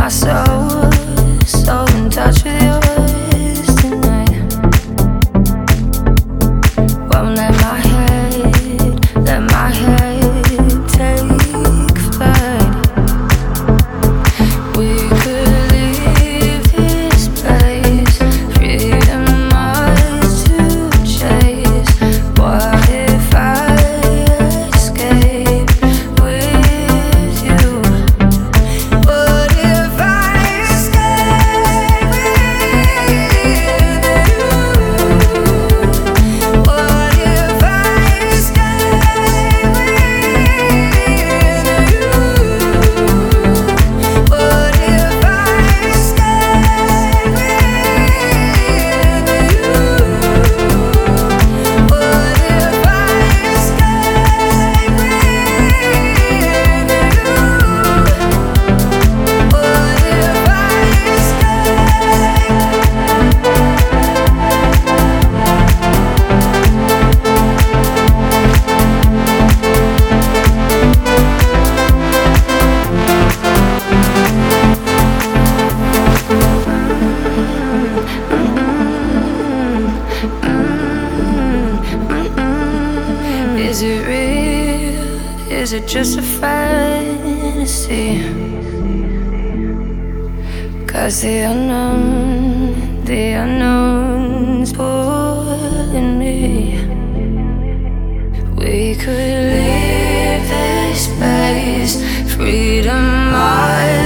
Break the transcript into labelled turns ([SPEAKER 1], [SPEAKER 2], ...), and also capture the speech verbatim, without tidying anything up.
[SPEAKER 1] My soul, so in touch with yours tonight. Won't let my head, let my head take flight. We could leave this place, freedom ours to chase. What if I escape with you? What if I escape with you? What if I escape with you? What if I escape with you? What if I escape with Is it real? Is it just a fantasy? 'Cause the unknown, the unknown's pulling me. We could leave this space, freedom.